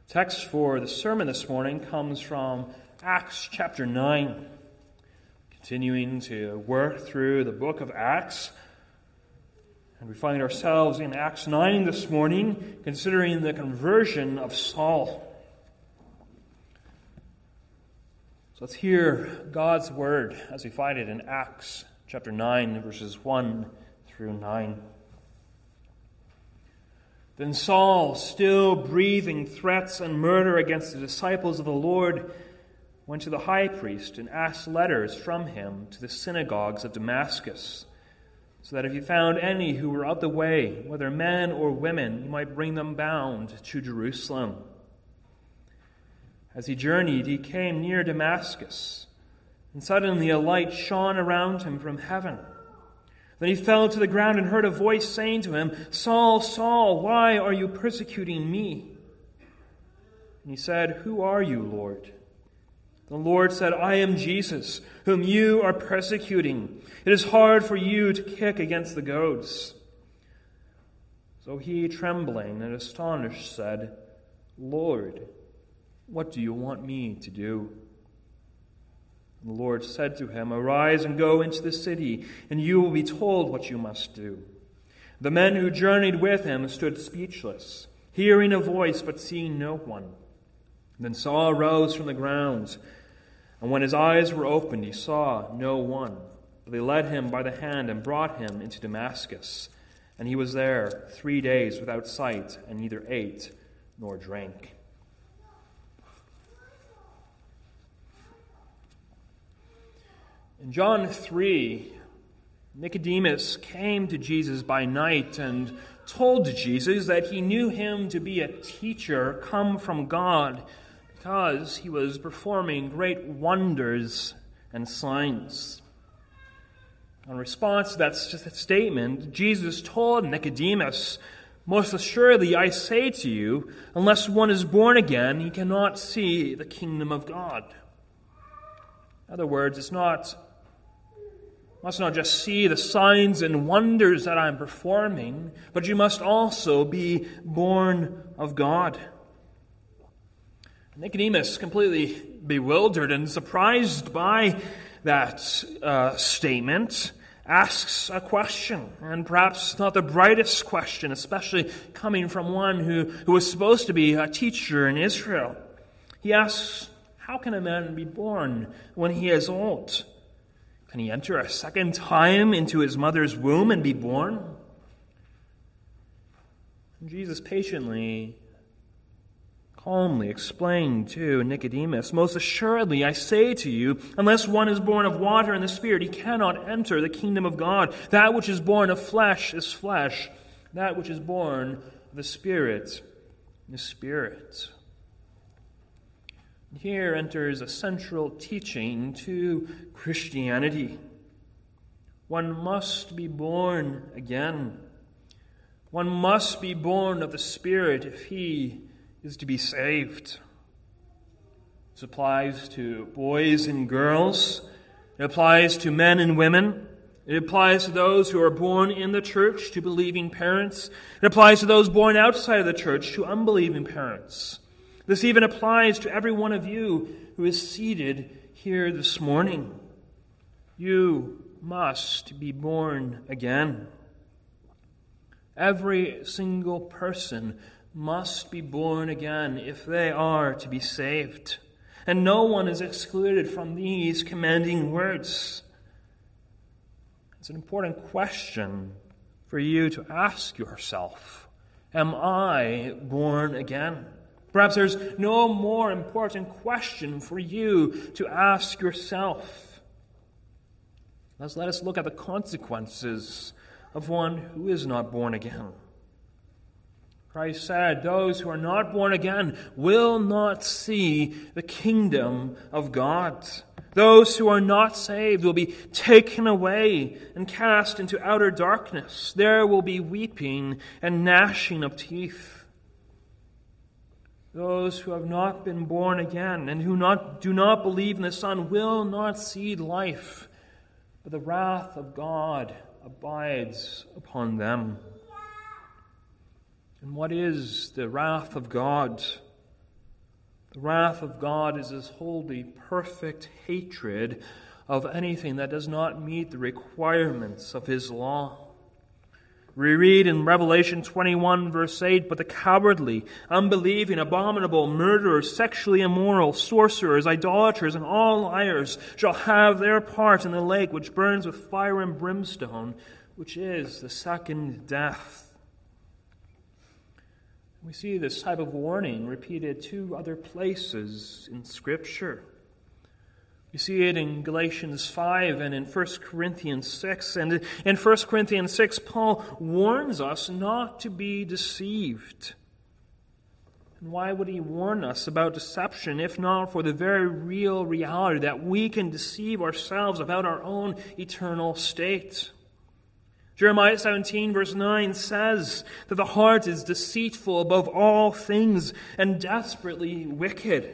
Text for the sermon this morning comes from Acts chapter 9. Continuing to work through the book of Acts. And we find ourselves in Acts 9 this morning, considering the conversion of Saul. So let's hear God's word as we find it in Acts chapter 9, verses 1 through 9. Then Saul, still breathing threats and murder against the disciples of the Lord, went to the high priest and asked letters from him to the synagogues of Damascus, so that if he found any who were out the way, whether men or women, he might bring them bound to Jerusalem. As he journeyed, he came near Damascus, and suddenly a light shone around him from heaven. Then he fell to the ground and heard a voice saying to him, "Saul, Saul, why are you persecuting me?" And he said, "Who are you, Lord?" The Lord said, "I am Jesus, whom you are persecuting. It is hard for you to kick against the goads." So he, trembling and astonished, said, "Lord, what do you want me to do?" And the Lord said to him, "Arise and go into the city, and you will be told what you must do." The men who journeyed with him stood speechless, hearing a voice but seeing no one. Then Saul arose from the ground, and when his eyes were opened, he saw no one. But they led him by the hand and brought him into Damascus. And he was there 3 days without sight, and neither ate nor drank. In John 3, Nicodemus came to Jesus by night and told Jesus that he knew him to be a teacher come from God because he was performing great wonders and signs. In response to that statement, Jesus told Nicodemus, "Most assuredly I say to you, unless one is born again, he cannot see the kingdom of God." In other words, must not just see the signs and wonders that I'm performing, but you must also be born of God. Nicodemus, completely bewildered and surprised by that statement, asks a question, and perhaps not the brightest question, especially coming from one who was supposed to be a teacher in Israel. He asks, how can a man be born when he is old? Can he enter a second time into his mother's womb and be born? And Jesus patiently, calmly explained to Nicodemus, "Most assuredly I say to you, unless one is born of water and the Spirit, he cannot enter the kingdom of God. That which is born of flesh is flesh. That which is born of the Spirit is spirit." Here enters a central teaching to Christianity. One must be born again. One must be born of the Spirit if he is to be saved. This applies to boys and girls. It applies to men and women. It applies to those who are born in the church, to believing parents. It applies to those born outside of the church, to unbelieving parents. This even applies to every one of you who is seated here this morning. You must be born again. Every single person must be born again if they are to be saved. And no one is excluded from these commanding words. It's an important question for you to ask yourself. Am I born again? Perhaps there's no more important question for you to ask yourself. Let us look at the consequences of one who is not born again. Christ said, those who are not born again will not see the kingdom of God. Those who are not saved will be taken away and cast into outer darkness. There will be weeping and gnashing of teeth. Those who have not been born again and who do not believe in the Son will not see life, but the wrath of God abides upon them. And what is the wrath of God? The wrath of God is His holy, perfect hatred of anything that does not meet the requirements of His law. We read in Revelation 21, verse 8, "But the cowardly, unbelieving, abominable, murderers, sexually immoral, sorcerers, idolaters, and all liars shall have their part in the lake which burns with fire and brimstone, which is the second death." We see this type of warning repeated 2 other places in Scripture. We see it in Galatians 5 and in 1 Corinthians 6. And in 1 Corinthians 6, Paul warns us not to be deceived. And why would he warn us about deception, if not for the very real reality that we can deceive ourselves about our own eternal state? Jeremiah 17, verse 9 says that the heart is deceitful above all things and desperately wicked.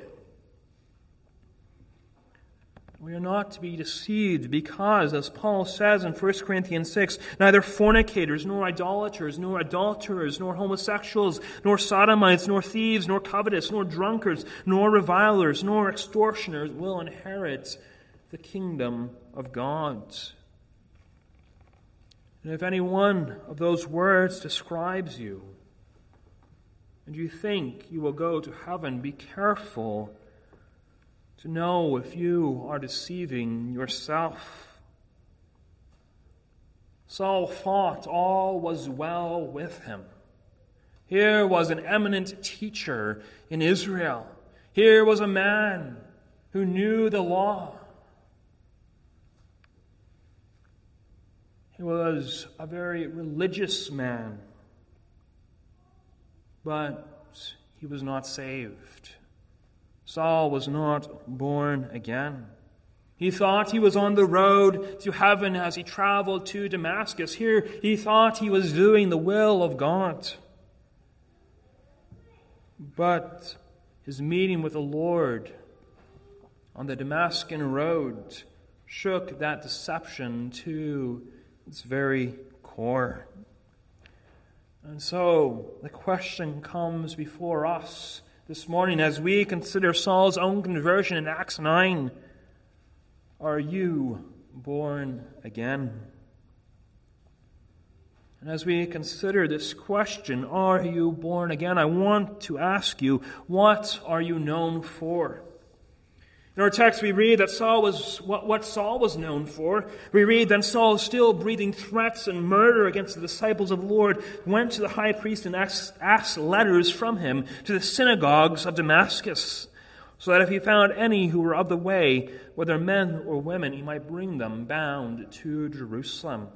We are not to be deceived because, as Paul says in 1 Corinthians 6, neither fornicators, nor idolaters, nor adulterers, nor homosexuals, nor sodomites, nor thieves, nor covetous, nor drunkards, nor revilers, nor extortioners will inherit the kingdom of God. And if any one of those words describes you, and you think you will go to heaven, be careful to know if you are deceiving yourself. Saul thought all was well with him. Here was an eminent teacher in Israel. Here was a man who knew the law. He was a very religious man, but he was not saved. Saul was not born again. He thought he was on the road to heaven as he traveled to Damascus. Here he thought he was doing the will of God. But his meeting with the Lord on the Damascus road shook that deception to its very core. And so the question comes before us this morning as we consider Saul's own conversion in Acts 9. Are you born again? And as we consider this question, are you born again? I want to ask you, what are you known for? In our text we read that Saul was what Saul was known for. We read that Saul, still breathing threats and murder against the disciples of the Lord, went to the high priest and asked letters from him to the synagogues of Damascus, so that if he found any who were of the way, whether men or women, he might bring them bound to Jerusalem.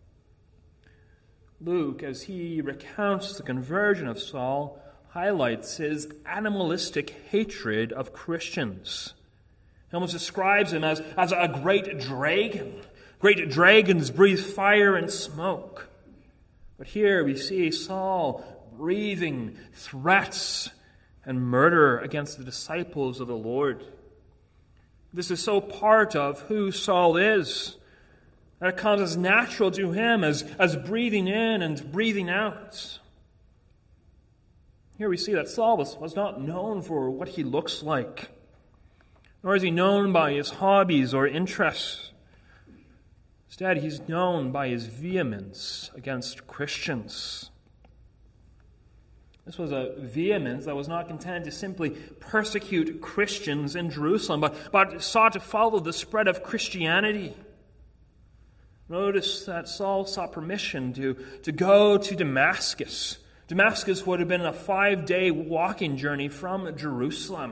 Luke, as he recounts the conversion of Saul, highlights his animalistic hatred of Christians. He almost describes him as a great dragon. Great dragons breathe fire and smoke. But here we see Saul breathing threats and murder against the disciples of the Lord. This is so part of who Saul is that it comes as natural to him as breathing in and breathing out. Here we see that Saul was not known for what he looks like, nor is he known by his hobbies or interests. Instead, he's known by his vehemence against Christians. This was a vehemence that was not content to simply persecute Christians in Jerusalem, but sought to follow the spread of Christianity. Notice that Saul sought permission to go to Damascus. Damascus would have been a 5-day walking journey from Jerusalem.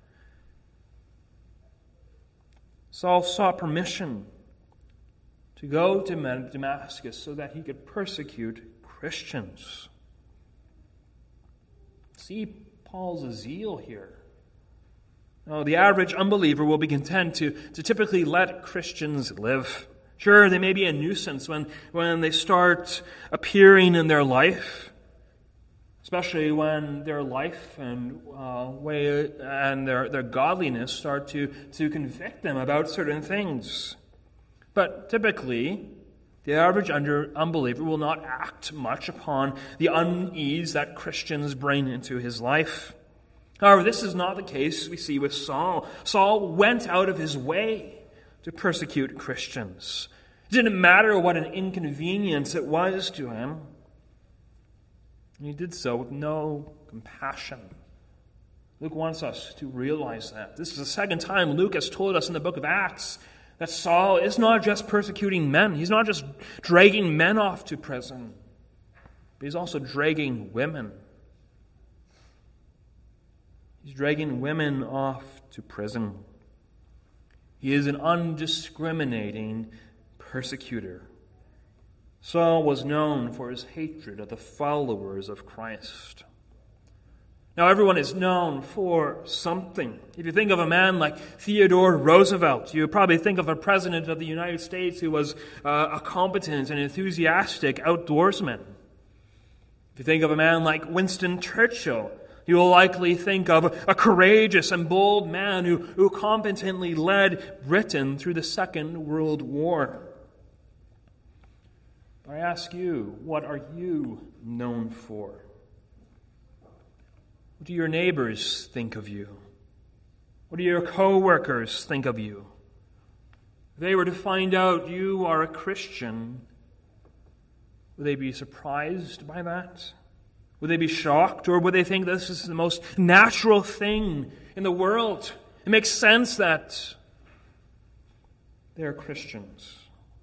Saul sought permission to go to Damascus so that he could persecute Christians. See Paul's zeal here. Now, the average unbeliever will be content to typically let Christians live. Sure, they may be a nuisance when they start appearing in their life, especially when their life and their godliness start to convict them about certain things. But typically, the average unbeliever will not act much upon the unease that Christians bring into his life. However, this is not the case we see with Saul. Saul went out of his way to persecute Christians. It didn't matter what an inconvenience it was to him. And he did so with no compassion. Luke wants us to realize that. This is the second time Luke has told us in the book of Acts that Saul is not just persecuting men. He's not just dragging men off to prison, but he's also dragging women. He's dragging women off to prison. He is an undiscriminating persecutor. Saul was known for his hatred of the followers of Christ. Now, everyone is known for something. If you think of a man like Theodore Roosevelt, you probably think of a president of the United States who was a competent and enthusiastic outdoorsman. If you think of a man like Winston Churchill, you will likely think of a courageous and bold man who competently led Britain through the Second World War. I ask you, what are you known for? What do your neighbors think of you? What do your co-workers think of you? If they were to find out you are a Christian, would they be surprised by that? Would they be shocked? Or would they think this is the most natural thing in the world? It makes sense that they are Christians.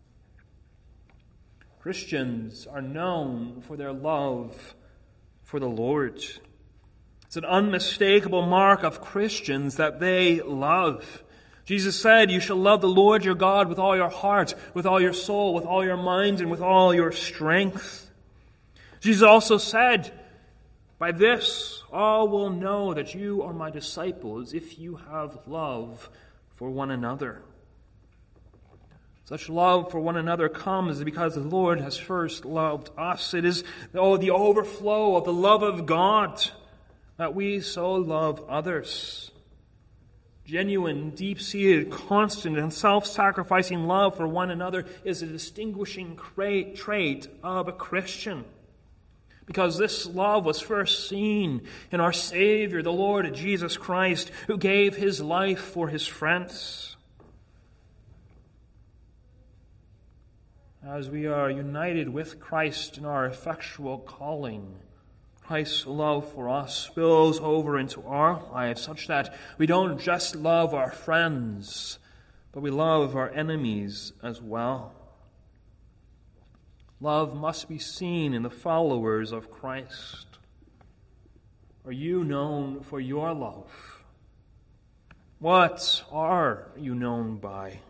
Christians are known for their love for the Lord. It's an unmistakable mark of Christians that they love. Jesus said, "You shall love the Lord your God with all your heart, with all your soul, with all your mind, and with all your strength." Jesus also said, "By this all will know that you are my disciples if you have love for one another." Such love for one another comes because the Lord has first loved us. It is the overflow of the love of God that we so love others. Genuine, deep-seated, constant, and self-sacrificing love for one another is a distinguishing trait of a Christian. Because this love was first seen in our Savior, the Lord Jesus Christ, who gave his life for his friends. As we are united with Christ in our effectual calling, Christ's love for us spills over into our lives such that we don't just love our friends, but we love our enemies as well. Love must be seen in the followers of Christ. Are you known for your love? What are you known by?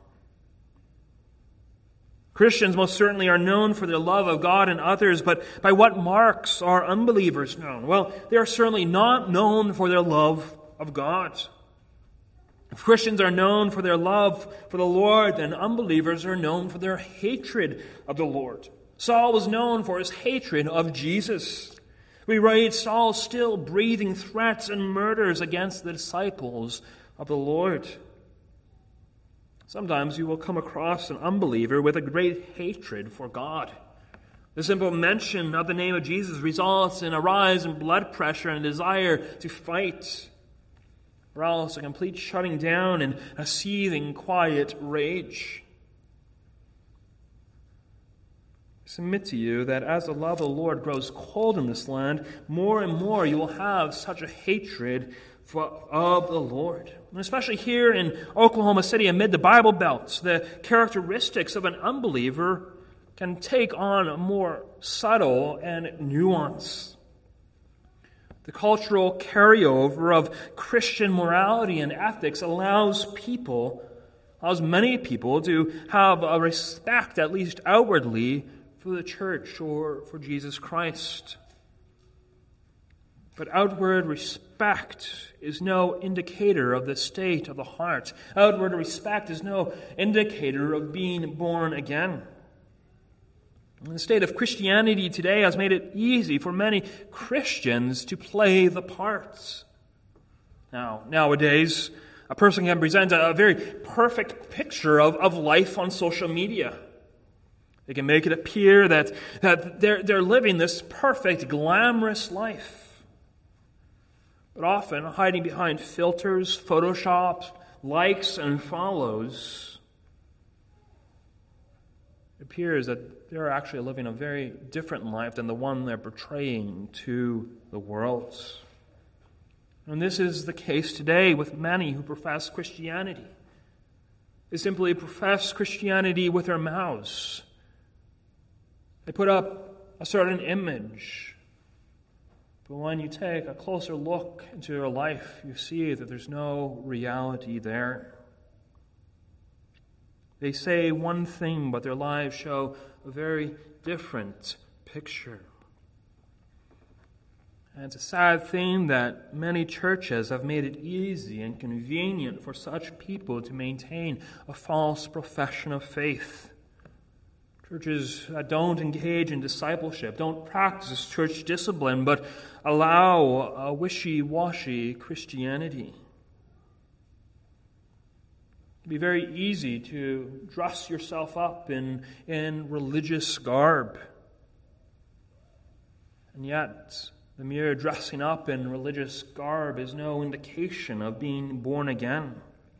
Christians most certainly are known for their love of God and others, but by what marks are unbelievers known? Well, they are certainly not known for their love of God. If Christians are known for their love for the Lord, then unbelievers are known for their hatred of the Lord. Saul was known for his hatred of Jesus. We read Saul still breathing threats and murders against the disciples of the Lord. Sometimes you will come across an unbeliever with a great hatred for God. The simple mention of the name of Jesus results in a rise in blood pressure and a desire to fight, or else a complete shutting down and a seething, quiet rage. I submit to you that as the love of the Lord grows cold in this land, more and more you will have such a hatred of the Lord. And especially here in Oklahoma City amid the Bible Belt, the characteristics of an unbeliever can take on a more subtle and nuance. The cultural carryover of Christian morality and ethics allows many people to have a respect, at least outwardly, for the church or for Jesus Christ. But outward respect is no indicator of the state of the heart. Outward respect is no indicator of being born again. And the state of Christianity today has made it easy for many Christians to play the parts. Nowadays, a person can present a very perfect picture of life on social media. They can make it appear that they're living this perfect, glamorous life. but often hiding behind filters, Photoshop, likes, and follows, it appears that they're actually living a very different life than the one they're portraying to the world. And this is the case today with many who profess Christianity. They simply profess Christianity with their mouths. They put up a certain image. But when you take a closer look into their life, you see that there's no reality there. They say one thing, but their lives show a very different picture. And it's a sad thing that many churches have made it easy and convenient for such people to maintain a false profession of faith. Churches that don't engage in discipleship, don't practice church discipline, but allow a wishy-washy Christianity. It can be very easy to dress yourself up in religious garb. And yet, the mere dressing up in religious garb is no indication of being born again.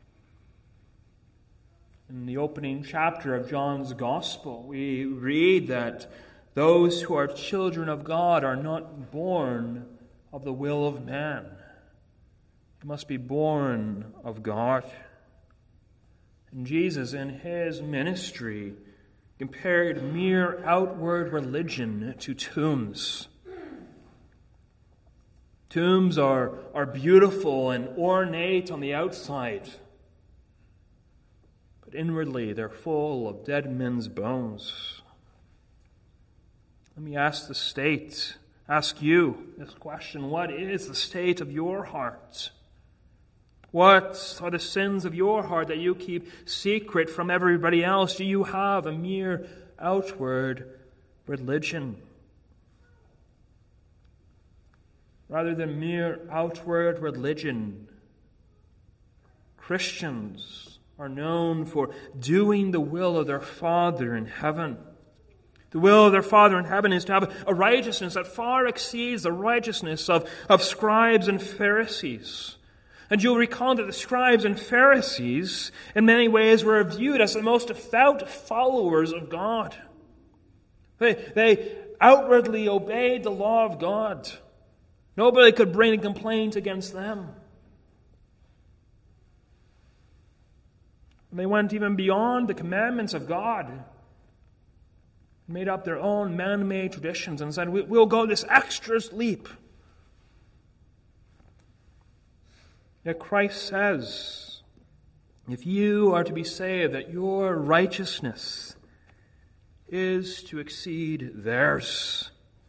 In the opening chapter of John's Gospel, we read that those who are children of God are not born of the will of man. They must be born of God. And Jesus, in his ministry, compared mere outward religion to tombs. Tombs are beautiful and ornate on the outside, but inwardly they're full of dead men's bones. Let me ask you this question: what is the state of your heart? What are the sins of your heart that you keep secret from everybody else? Do you have a mere outward religion? Rather than mere outward religion, Christians are known for doing the will of their Father in heaven. The will of their Father in heaven is to have a righteousness that far exceeds the righteousness of scribes and Pharisees. And you'll recall that the scribes and Pharisees, in many ways, were viewed as the most devout followers of God. They outwardly obeyed the law of God. Nobody could bring a complaint against them. And they went even beyond the commandments of God, made up their own man-made traditions and said, we'll go this extra leap. Yet Christ says, if you are to be saved, that your righteousness is to exceed theirs.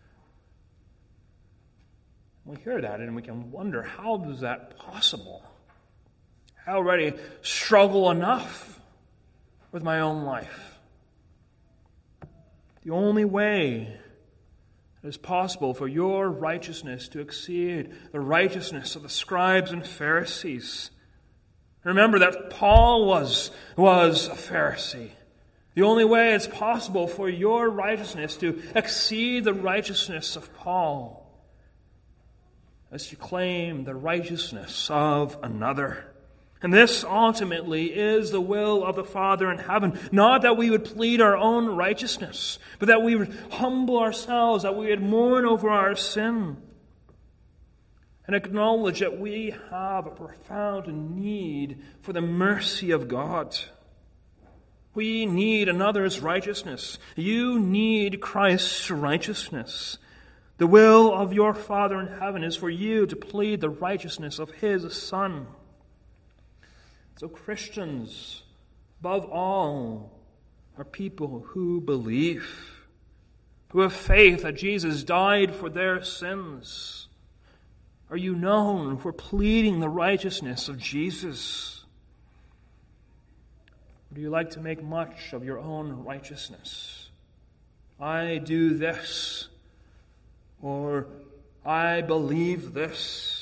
We hear that and we can wonder, how is that possible? I already struggle enough with my own life. The only way it is possible for your righteousness to exceed the righteousness of the scribes and Pharisees. Remember that Paul was a Pharisee. The only way it's possible for your righteousness to exceed the righteousness of Paul is to claim the righteousness of another. And this ultimately is the will of the Father in heaven. Not that we would plead our own righteousness, but that we would humble ourselves, that we would mourn over our sin, and acknowledge that we have a profound need for the mercy of God. We need another's righteousness. You need Christ's righteousness. The will of your Father in heaven is for you to plead the righteousness of His Son. So Christians, above all, are people who believe, who have faith that Jesus died for their sins. Are you known for pleading the righteousness of Jesus? Or do you like to make much of your own righteousness? I do this, or I believe this.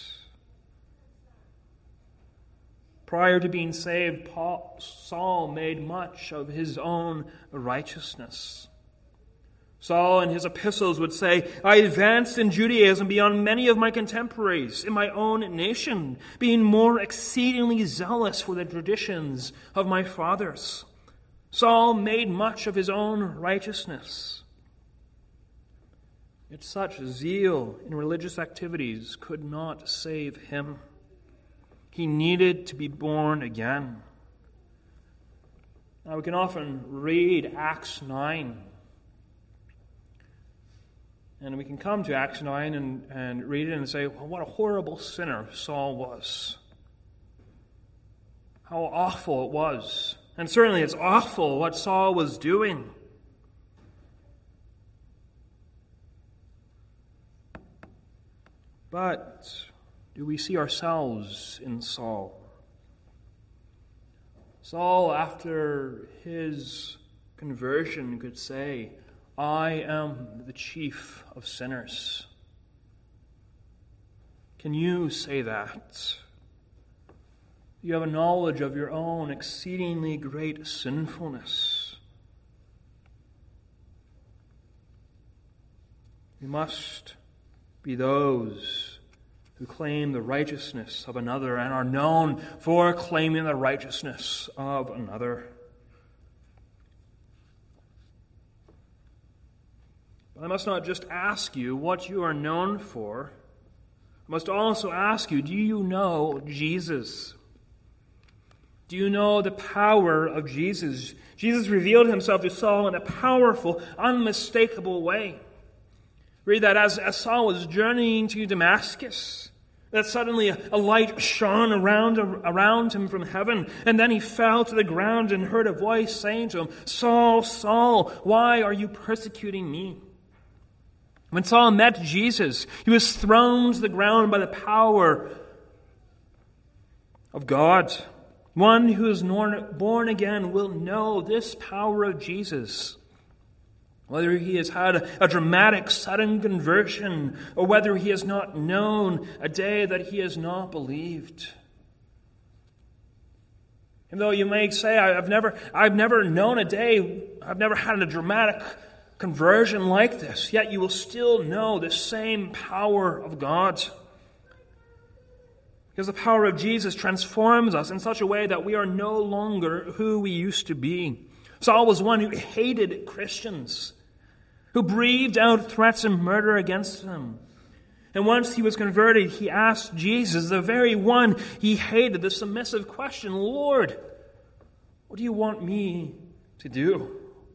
Prior to being saved, Saul made much of his own righteousness. Saul in his epistles would say, I advanced in Judaism beyond many of my contemporaries in my own nation, being more exceedingly zealous for the traditions of my fathers. Saul made much of his own righteousness. Yet such zeal in religious activities could not save him. He needed to be born again. Now we can often read Acts 9. And we can come to Acts 9 and read it and say, well, what a horrible sinner Saul was. How awful it was. And certainly it's awful what Saul was doing. But do we see ourselves in Saul? Saul, after his conversion, could say, I am the chief of sinners. Can you say that? You have a knowledge of your own exceedingly great sinfulness. We must be those who claim the righteousness of another and are known for claiming the righteousness of another. I must not just ask you what you are known for. I must also ask you, do you know Jesus? Do you know the power of Jesus? Jesus revealed himself to Saul in a powerful, unmistakable way. Read that as Saul was journeying to Damascus, that suddenly a light shone around him from heaven, and then he fell to the ground and heard a voice saying to him, Saul, Saul, why are you persecuting me? When Saul met Jesus, he was thrown to the ground by the power of God. One who is born again will know this power of Jesus. Whether he has had a dramatic sudden conversion or whether he has not known a day that he has not believed. Even though you may say, I've never known a day, I've never had a dramatic conversion like this, yet you will still know the same power of God. Because the power of Jesus transforms us in such a way that we are no longer who we used to be. Saul was one who hated Christians, who breathed out threats and murder against them. And once he was converted, he asked Jesus, the very one he hated, the submissive question, Lord, what do you want me to do?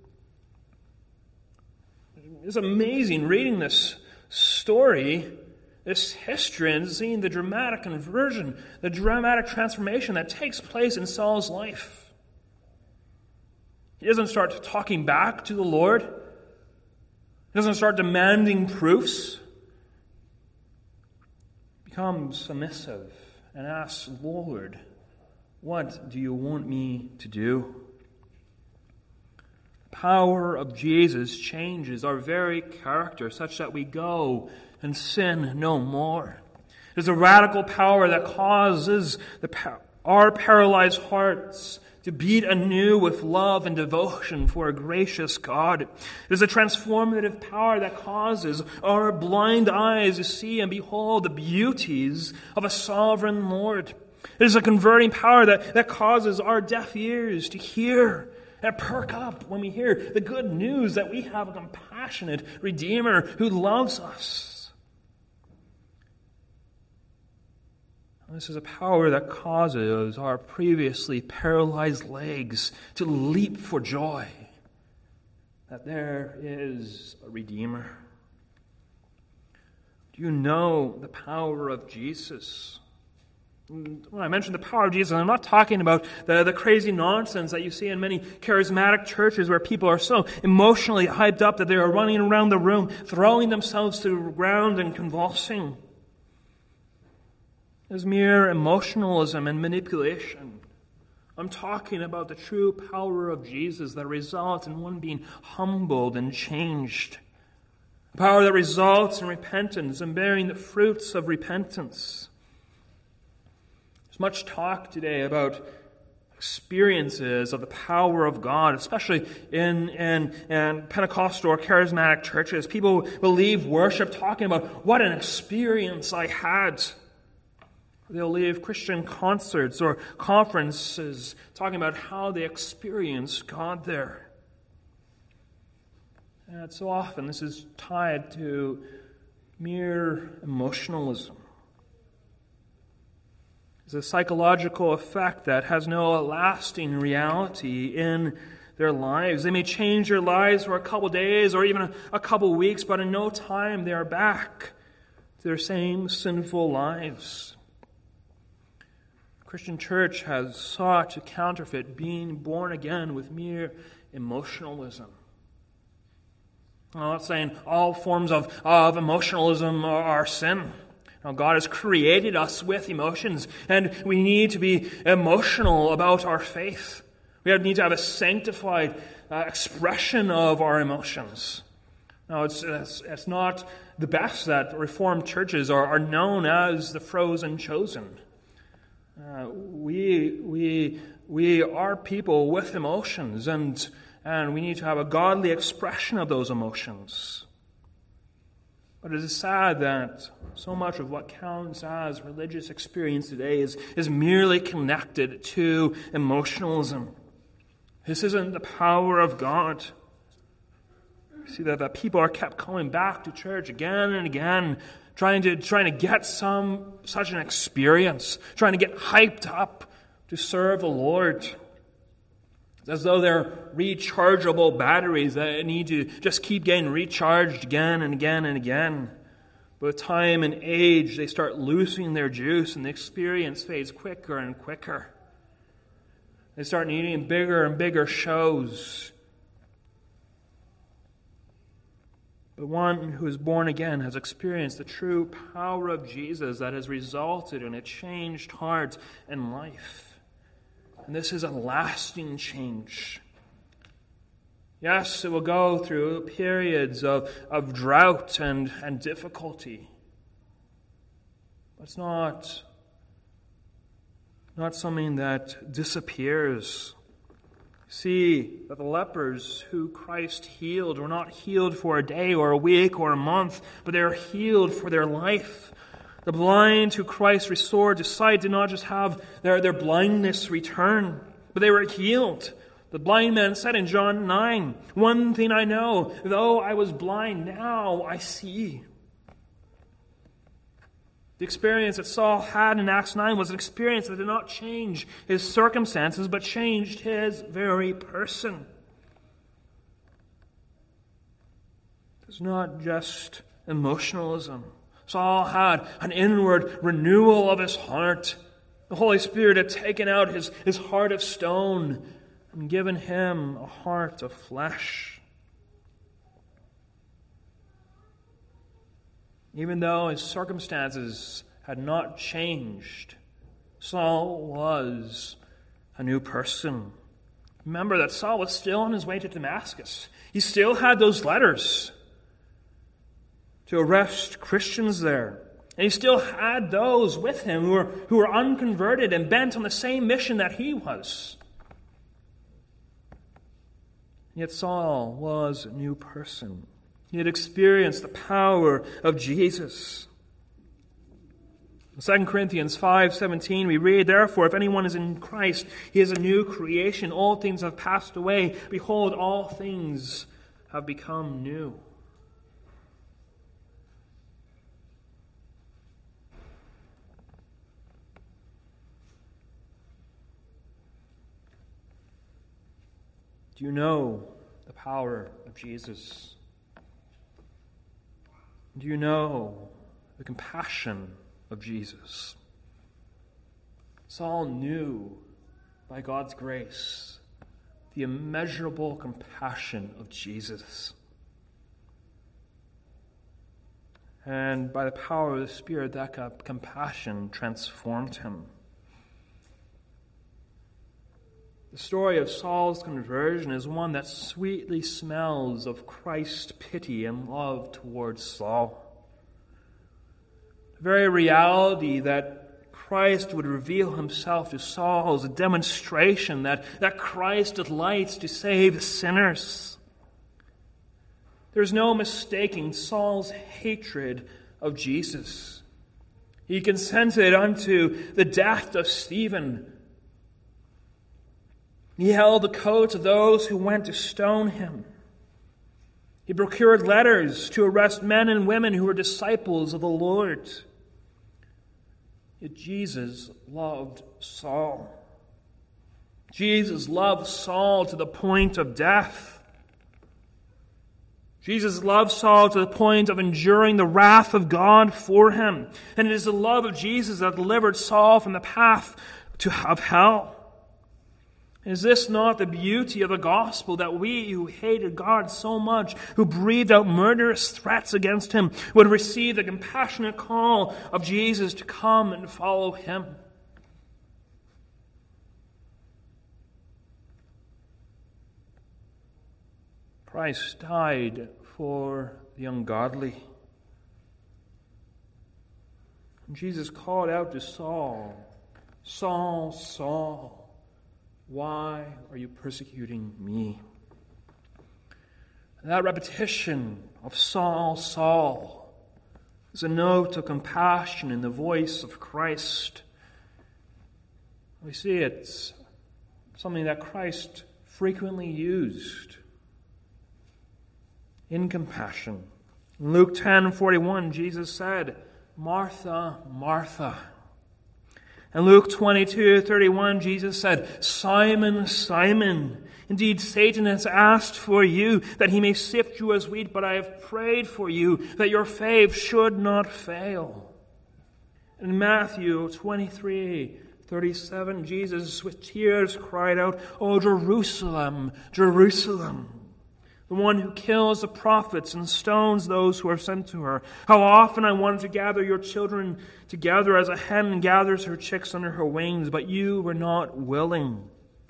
It's amazing reading this story, this history, and seeing the dramatic conversion, the dramatic transformation that takes place in Saul's life. He doesn't start talking back to the Lord. He doesn't start demanding proofs. He becomes submissive and asks, Lord, what do you want me to do? The power of Jesus changes our very character such that we go and sin no more. There's a radical power that causes our paralyzed hearts to beat anew with love and devotion for a gracious God. There's a transformative power that causes our blind eyes to see and behold the beauties of a sovereign Lord. There's a converting power that causes our deaf ears to hear and perk up when we hear the good news that we have a compassionate Redeemer who loves us. This is a power that causes our previously paralyzed legs to leap for joy that there is a Redeemer. Do you know the power of Jesus? When I mention the power of Jesus, I'm not talking about the crazy nonsense that you see in many charismatic churches where people are so emotionally hyped up that they are running around the room, throwing themselves to the ground and convulsing. It's mere emotionalism and manipulation. I'm talking about the true power of Jesus that results in one being humbled and changed. A power that results in repentance and bearing the fruits of repentance. There's much talk today about experiences of the power of God, especially in Pentecostal or charismatic churches. People will leave worship talking about what an experience I had. They'll leave Christian concerts or conferences talking about how they experienced God there. And so often this is tied to mere emotionalism. It's a psychological effect that has no lasting reality in their lives. They may change their lives for a couple days or even a couple weeks, but in no time they are back to their same sinful lives. The Christian church has sought to counterfeit being born again with mere emotionalism. I'm not saying all forms of emotionalism are sin. Now, God has created us with emotions, and we need to be emotional about our faith. We need to have a sanctified expression of our emotions. Now, it's not the best that Reformed churches are known as the frozen chosen. We are people with emotions, and we need to have a godly expression of those emotions. But it is sad that so much of what counts as religious experience today is merely connected to emotionalism. This isn't the power of God. You see that people are kept coming back to church again and again, trying to get such an experience, trying to get hyped up to serve the Lord. It's as though they're rechargeable batteries that need to just keep getting recharged again and again and again. But with time and age, they start losing their juice, and the experience fades quicker and quicker. They start needing bigger and bigger shows. But one who is born again has experienced the true power of Jesus that has resulted in a changed heart and life. And this is a lasting change. Yes, it will go through periods of drought and difficulty. But it's not something that disappears. See that the lepers who Christ healed were not healed for a day or a week or a month, but they are healed for their life. The blind who Christ restored to sight did not just have their blindness return, but they were healed. The blind man said in John 9, "One thing I know, though I was blind, now I see." The experience that Saul had in Acts 9 was an experience that did not change his circumstances, but changed his very person. It's not just emotionalism. Saul had an inward renewal of his heart. The Holy Spirit had taken out his heart of stone and given him a heart of flesh. Even though his circumstances had not changed, Saul was a new person. Remember that Saul was still on his way to Damascus. He still had those letters to arrest Christians there. And he still had those with him who were unconverted and bent on the same mission that he was. Yet Saul was a new person. He had experienced the power of Jesus. In 2 Corinthians 5:17 we read, "Therefore, if anyone is in Christ, he is a new creation. All things have passed away. Behold, all things have become new." Do you know the power of Jesus? Do you know the compassion of Jesus? Saul knew, by God's grace, the immeasurable compassion of Jesus. And by the power of the Spirit, that compassion transformed him. The story of Saul's conversion is one that sweetly smells of Christ's pity and love towards Saul. The very reality that Christ would reveal himself to Saul as a demonstration that Christ delights to save sinners. There's no mistaking Saul's hatred of Jesus. He consented unto the death of Stephen. He held the coats of those who went to stone him. He procured letters to arrest men and women who were disciples of the Lord. Yet Jesus loved Saul. Jesus loved Saul to the point of death. Jesus loved Saul to the point of enduring the wrath of God for him. And it is the love of Jesus that delivered Saul from the path of hell. Is this not the beauty of the gospel, that we who hated God so much, who breathed out murderous threats against him, would receive the compassionate call of Jesus to come and follow him? Christ died for the ungodly. And Jesus called out to Saul, "Saul, Saul, why are you persecuting me?" And that repetition of Saul, Saul is a note of compassion in the voice of Christ. We see it's something that Christ frequently used in compassion. In Luke 10:41, Jesus said, "Martha, Martha." In Luke 22:31, Jesus said, "Simon, Simon, indeed Satan has asked for you, that he may sift you as wheat, but I have prayed for you, that your faith should not fail." In Matthew 23:37, Jesus with tears cried out, "O Jerusalem, Jerusalem, the one who kills the prophets and stones those who are sent to her. How often I wanted to gather your children together as a hen gathers her chicks under her wings, but you were not willing."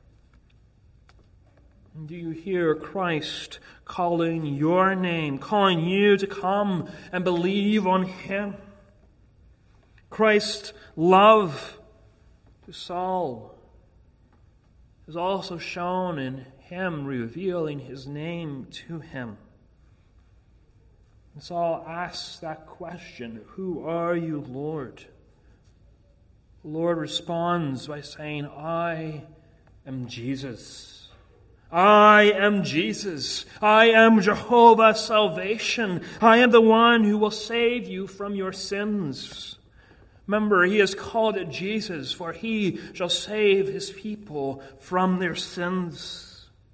And do you hear Christ calling your name, calling you to come and believe on him? Christ's love to Saul is also shown in him revealing his name to him. And Saul asks that question, "Who are you, Lord?" The Lord responds by saying, "I am Jesus. I am Jesus. I am Jehovah's salvation. I am the one who will save you from your sins." Remember, he is called Jesus, for he shall save his people from their sins.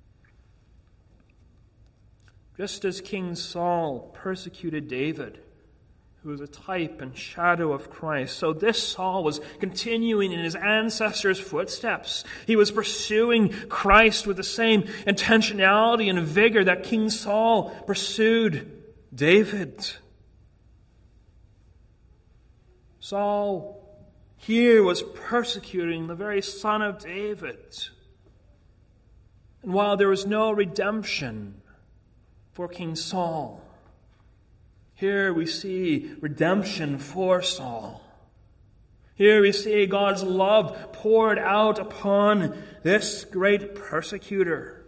Just as King Saul persecuted David, who was a type and shadow of Christ, so this Saul was continuing in his ancestors' footsteps. He was pursuing Christ with the same intentionality and vigor that King Saul pursued David. Saul here was persecuting the very son of David. And while there was no redemption for King Saul, here we see redemption for Saul. Here we see God's love poured out upon this great persecutor.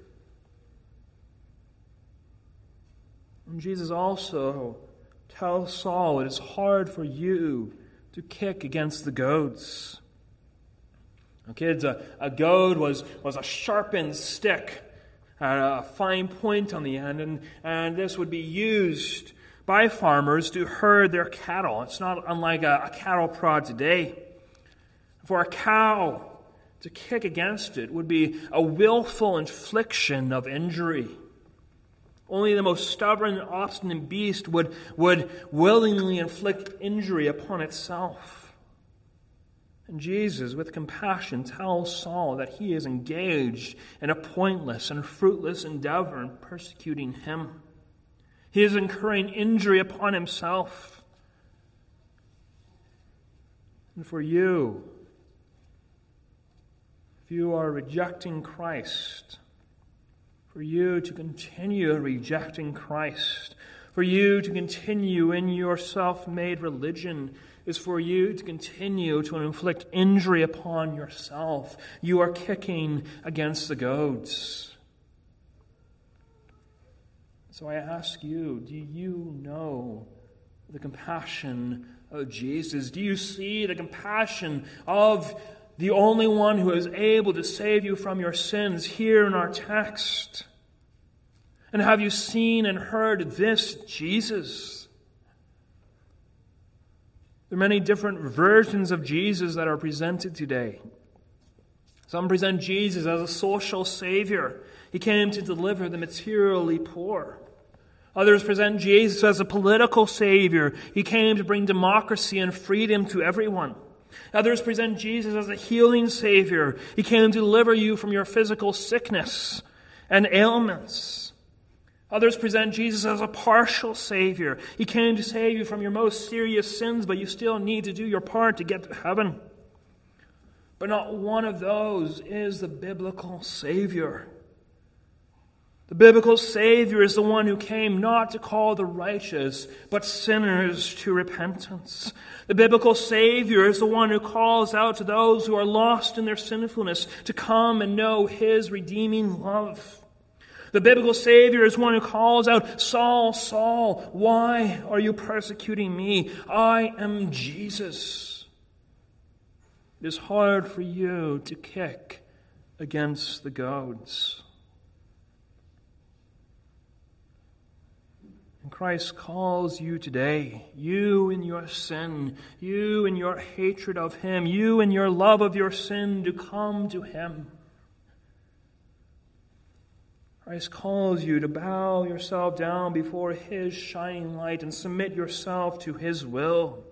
And Jesus also tells Saul, "It is hard for you to kick against the goads." Now, kids, a goad was a sharpened stick at a fine point on the end, and this would be used by farmers to herd their cattle. It's not unlike a cattle prod today. For a cow to kick against it would be a willful infliction of injury. Only the most stubborn and obstinate beast would willingly inflict injury upon itself. And Jesus, with compassion, tells Saul that he is engaged in a pointless and fruitless endeavor in persecuting him. He is incurring injury upon himself. And for you, if you are rejecting Christ, for you to continue rejecting Christ, for you to continue in your self-made religion, is for you to continue to inflict injury upon yourself. You are kicking against the goads. So I ask you, do you know the compassion of Jesus? Do you see the compassion of the only one who is able to save you from your sins here in our text? And have you seen and heard this Jesus? There are many different versions of Jesus that are presented today. Some present Jesus as a social savior. He came to deliver the materially poor. Others present Jesus as a political savior. He came to bring democracy and freedom to everyone. Others present Jesus as a healing savior. He came to deliver you from your physical sickness and ailments. Others present Jesus as a partial savior. He came to save you from your most serious sins, but you still need to do your part to get to heaven. But not one of those is the biblical Savior. The biblical Savior is the one who came not to call the righteous, but sinners to repentance. The biblical Savior is the one who calls out to those who are lost in their sinfulness to come and know His redeeming love. The biblical Savior is one who calls out, "Saul, Saul, why are you persecuting me? I am Jesus." It is hard for you to kick against the goads. And Christ calls you today, you in your sin, you in your hatred of Him, you in your love of your sin, to come to Him. Christ calls you to bow yourself down before His shining light and submit yourself to His will.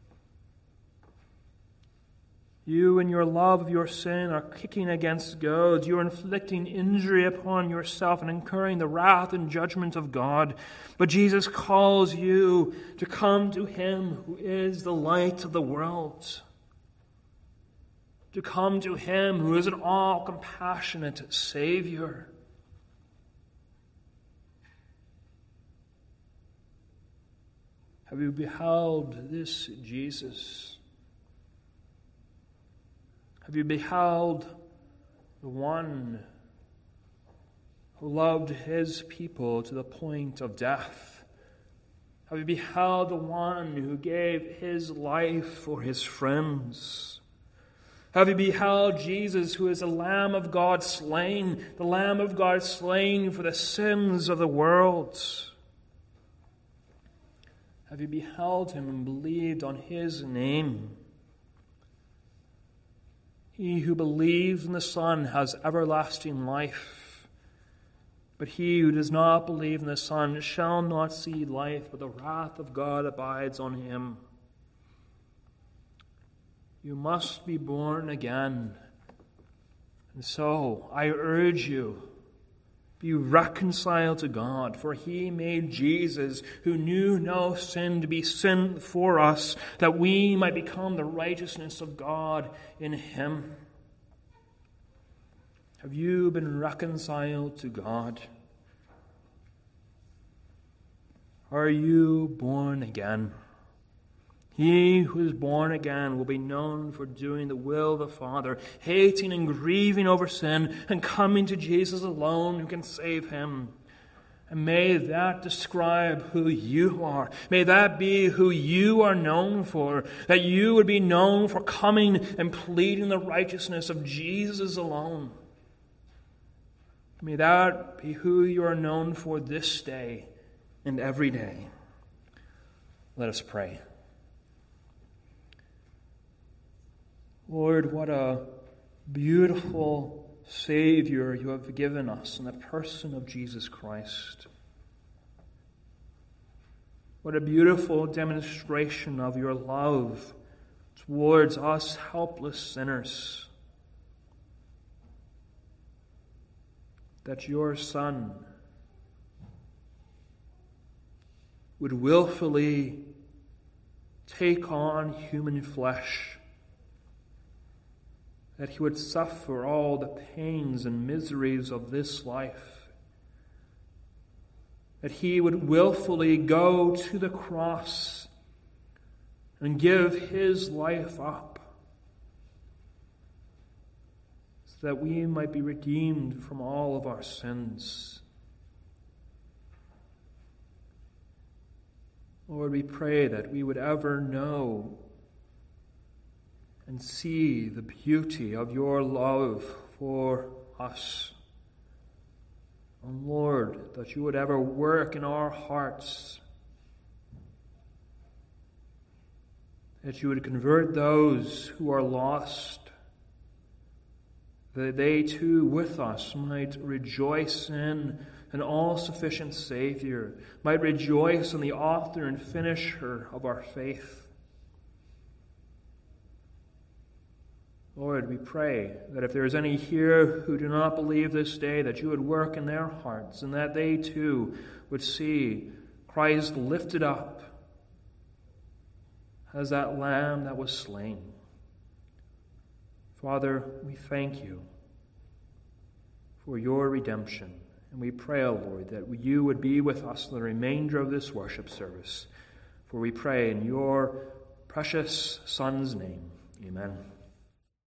You in your love of your sin are kicking against goads. You are inflicting injury upon yourself and incurring the wrath and judgment of God. But Jesus calls you to come to Him who is the light of the world. To come to Him who is an all-compassionate Savior. Have you beheld this Jesus? Have you beheld the one who loved His people to the point of death? Have you beheld the one who gave His life for His friends? Have you beheld Jesus, who is the Lamb of God slain, the Lamb of God slain for the sins of the world? Have you beheld Him and believed on His name? He who believes in the Son has everlasting life, but he who does not believe in the Son shall not see life, but the wrath of God abides on him. You must be born again. And so I urge you, be reconciled to God, for He made Jesus, who knew no sin, to be sin for us, that we might become the righteousness of God in Him. Have you been reconciled to God? Are you born again? He who is born again will be known for doing the will of the Father, hating and grieving over sin, and coming to Jesus alone who can save him. And may that describe who you are. May that be who you are known for, that you would be known for coming and pleading the righteousness of Jesus alone. May that be who you are known for this day and every day. Let us pray. Lord, what a beautiful Savior you have given us in the person of Jesus Christ. What a beautiful demonstration of your love towards us helpless sinners. That your Son would willfully take on human flesh, that He would suffer all the pains and miseries of this life, that He would willfully go to the cross and give his life up, so that we might be redeemed from all of our sins. Lord, we pray that we would ever know and see the beauty of your love for us. And Lord, that you would ever work in our hearts, that you would convert those who are lost, that they too with us might rejoice in an all-sufficient Savior, might rejoice in the author and finisher of our faith. Lord, we pray that if there is any here who do not believe this day, that you would work in their hearts, and that they too would see Christ lifted up as that lamb that was slain. Father, we thank you for your redemption. And we pray, O Lord, that you would be with us in the remainder of this worship service. For we pray in your precious Son's name. Amen.